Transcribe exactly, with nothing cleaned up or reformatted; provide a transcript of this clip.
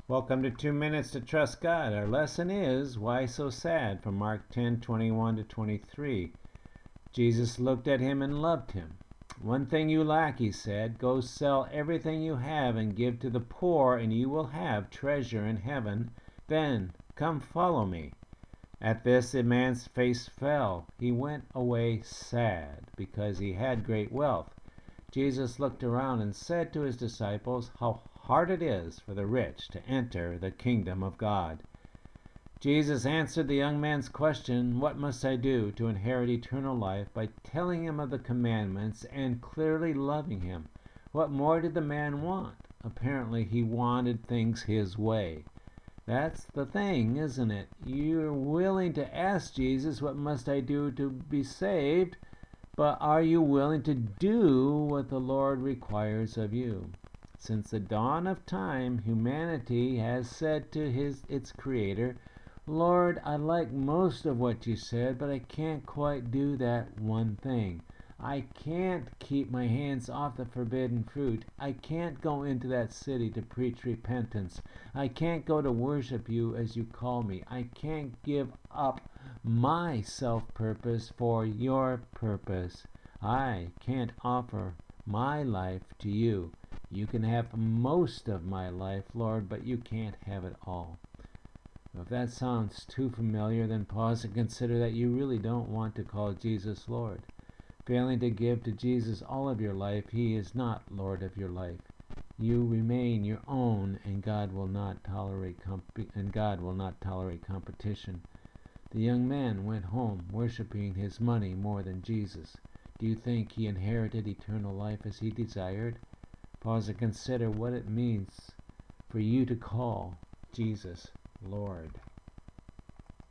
Welcome to Two Minutes to Trust God. Our lesson is Why So Sad from Mark ten twenty-one to twenty-three. Jesus looked at him and loved him. One thing you lack, he said. Go sell everything you have and give to the poor, and you will have treasure in heaven. Then come follow me. At this the man's face fell. He went away sad, because he had great wealth. Jesus looked around and said to his disciples, How hard it is for the rich to enter the kingdom of God. Jesus answered the young man's question, What must I do to inherit eternal life? By telling him of the commandments and clearly loving him. What more did the man want? Apparently he wanted things his way. That's the thing, isn't it? You're willing to ask Jesus, What must I do to be saved? But are you willing to do what the Lord requires of you? Since the dawn of time, humanity has said to his its creator, Lord, I like most of what you said, but I can't quite do that one thing. I can't keep my hands off the forbidden fruit. I can't go into that city to preach repentance. I can't go to worship you as you call me. I can't give up my self-purpose for your purpose. I can't offer my life to you. You can have most of my life, Lord, but you can't have it all. If that sounds too familiar, then pause and consider that you really don't want to call Jesus Lord. Failing to give to Jesus all of your life, he is not Lord of your life. You remain your own, and God will not tolerate comp- and God will not tolerate competition. The young man went home, worshiping his money more than Jesus. Do you think he inherited eternal life as he desired? Pause and consider what it means for you to call Jesus Lord.